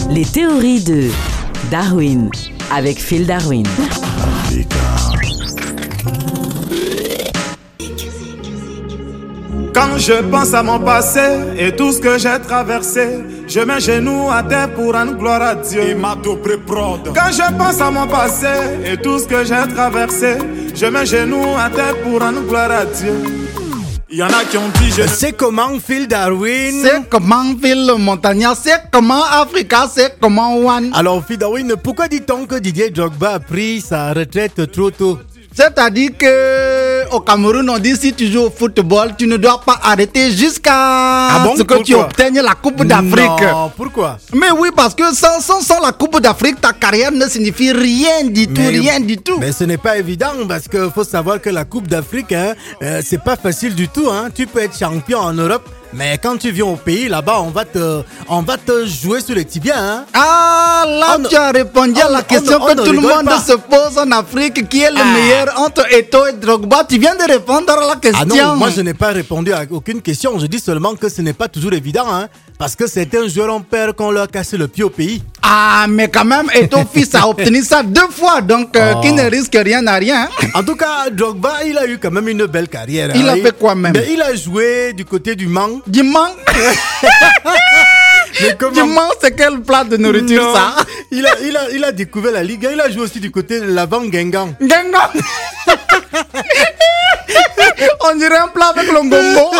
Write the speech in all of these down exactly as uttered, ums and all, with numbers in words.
Les théories de Darwin avec Phil Darwin. Quand je pense à mon passé et tout ce que j'ai traversé, je mets genoux à terre pour rendre gloire à Dieu. Quand je pense à mon passé et tout ce que j'ai traversé, je mets genoux à terre pour rendre gloire à Dieu. Il y en a qui ont dit je... C'est comment Phil Darwin? C'est comment Phil le Montagnard? C'est comment Africa? C'est comment One? Alors Phil Darwin, pourquoi dit-on que Didier Drogba a pris sa retraite trop tôt? C'est-à-dire que au Cameroun, on dit si tu joues au football, tu ne dois pas arrêter jusqu'à ah bon, ce que pourquoi? tu obtiennes la Coupe d'Afrique. Non, pourquoi? Mais oui, parce que sans, sans, sans la Coupe d'Afrique, ta carrière ne signifie rien du tout, mais, rien du tout. Mais ce n'est pas évident parce qu'il faut savoir que la Coupe d'Afrique, hein, euh, c'est pas facile du tout. Hein. Tu peux être champion en Europe, mais quand tu viens au pays, là-bas, on va te, on va te jouer sur les tibias. Hein. Ah, là, on, tu as répondu on, à la on, question on, que on tout le monde pas. se pose en Afrique. Qui est le ah. meilleur entre Eto'o et Drogba? Tu viens de répondre à la question. Ah non, moi je n'ai pas répondu à aucune question. Je dis seulement que ce n'est pas toujours évident. Hein, parce que certains joueurs ont peur qu'on leur casse le pied au pays. Ah, mais quand même, Eto'o fils a obtenu ça deux fois. Donc, euh, oh. qui ne risque rien à rien. En tout cas, Drogba, il a eu quand même une belle carrière. Il hein. a fait quoi même? Mais il a joué du côté du Mans. Du Mans? Mais comment... Du Mans, c'est quel plat de nourriture non. ça? il a, il, a, il a découvert la Ligue. Il a joué aussi du côté de l'avant Guingamp. Guingamp. On dirait un plat avec le gombo.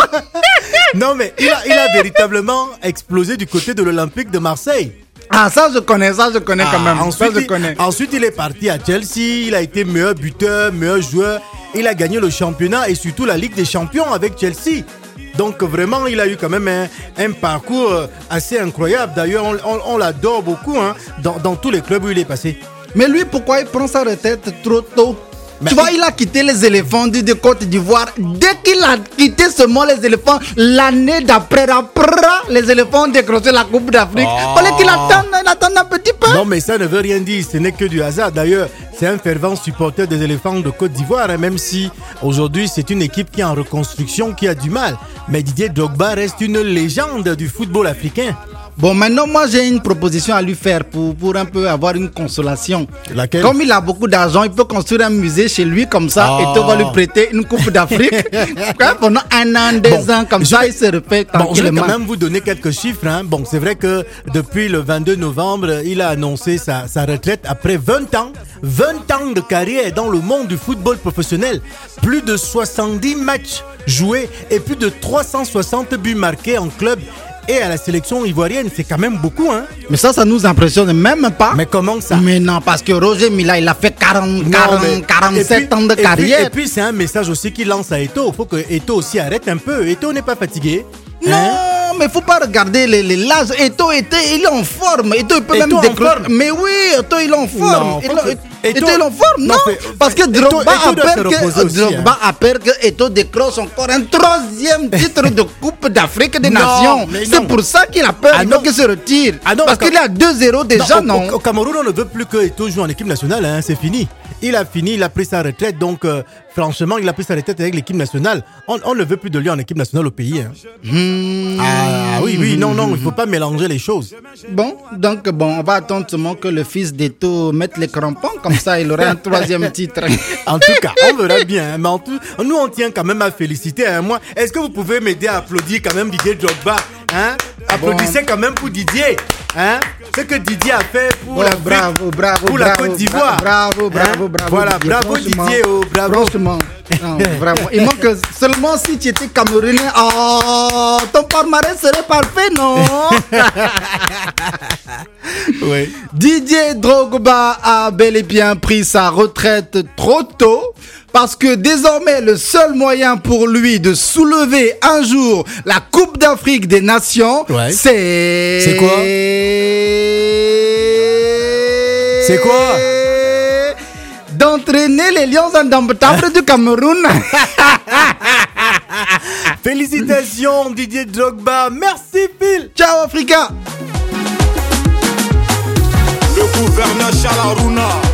Non, mais il a, il a véritablement explosé du côté de l'Olympique de Marseille. Ah, ça je connais, ça je connais ah, quand même. Ensuite, ça, je connais. Il, ensuite, il est parti à Chelsea. Il a été meilleur buteur, meilleur joueur. Il a gagné le championnat et surtout la Ligue des Champions avec Chelsea. Donc vraiment, il a eu quand même un, un parcours assez incroyable. D'ailleurs, on, on, on l'adore beaucoup hein, dans, dans tous les clubs où il est passé. Mais lui, pourquoi il prend sa retraite trop tôt? Mais tu vois, il a quitté les éléphants de Côte d'Ivoire. Dès qu'il a quitté seulement les éléphants, l'année d'après, après, les éléphants ont décroché la Coupe d'Afrique. Il fallait qu'il attende, il attende un petit peu. Non, mais ça ne veut rien dire. Ce n'est que du hasard. D'ailleurs, c'est un fervent supporter des éléphants de Côte d'Ivoire. Hein, même si aujourd'hui, c'est une équipe qui est en reconstruction, qui a du mal. Mais Didier Drogba reste une légende du football africain. Bon, maintenant, moi, j'ai une proposition à lui faire pour, pour un peu avoir une consolation. Laquelle? Comme il a beaucoup d'argent, il peut construire un musée chez lui comme ça oh. et tu vas lui prêter une coupe d'Afrique pendant un an, deux bon, ans, comme ça, vais, il se refait tranquillement. Bon, je vais quand même vous donner quelques chiffres. Hein. Bon, c'est vrai que depuis le vingt-deux novembre, il a annoncé sa, sa retraite après vingt ans. vingt ans de carrière dans le monde du football professionnel. Plus de soixante-dix matchs joués et plus de trois cent soixante buts marqués en club. Et à la sélection ivoirienne, c'est quand même beaucoup, hein. Mais ça, ça nous impressionne même pas. Mais comment ça? Mais non, parce que Roger Mila, il a fait quarante, quarante, non, quarante-sept puis, ans de et carrière. Puis, et puis, c'est un message aussi qu'il lance à Eto'o. Il faut que Eto'o aussi arrête un peu. Eto'o n'est pas fatigué. Non, hein? Mais il ne faut pas regarder les, les l'âge. Eto'o, il est en forme. Eto'o, il peut Eto'o même décrocher. Mais oui, Eto'o, il est en forme. Non, Eto'o, Eto'o, il est en forme, non, non fait, parce que Drogba a peur que, Drogba hein. a peur que Eto'o décroche encore un troisième titre de Coupe d'Afrique des non, Nations. C'est pour ça qu'il a peur. Ah, il veut qu'il se retire. Ah, non, parce qu'il est à deux zéro déjà, non, non. Au, au Cameroun, on ne veut plus que Eto'o joue en équipe nationale. Hein, c'est fini. Il a fini, il a pris sa retraite. Donc, euh, franchement, il a pris sa retraite avec l'équipe nationale. On, on ne veut plus de lui en équipe nationale au pays. Hein. Mmh. Ah oui, oui, non, non, il ne faut pas mélanger les choses. Bon, donc, bon, on va attendre seulement que le fils d'Eto'o mette les crampons. Comme ça, il aura un troisième titre. En tout cas, on verra bien. Mais en tout, nous, on tient quand même à féliciter. Hein, moi, est-ce que vous pouvez m'aider à applaudir quand même Didier Drogba, hein? Applaudissez bon. Quand même pour Didier. Hein? Ce que Didier a fait pour bon, la bravo, bravo, pour bravo, la Côte d'Ivoire. Bravo, bravo, hein? bravo. Voilà, Didier. bravo Didier. Oh, bravo. Franchement, non, vraiment. Il manque seulement si tu étais Camerounais. Oh, ton palmarès serait parfait, non? Oui. Didier Drogba a bel et bien pris sa retraite trop tôt. Parce que désormais, le seul moyen pour lui de soulever un jour la Coupe d'Afrique des Nations, ouais. c'est... C'est quoi? C'est quoi? D'entraîner les Lions indomptables du Cameroun. Félicitations Didier Drogba. Merci Phil. Ciao Africa. Le gouverneur Chalaruna.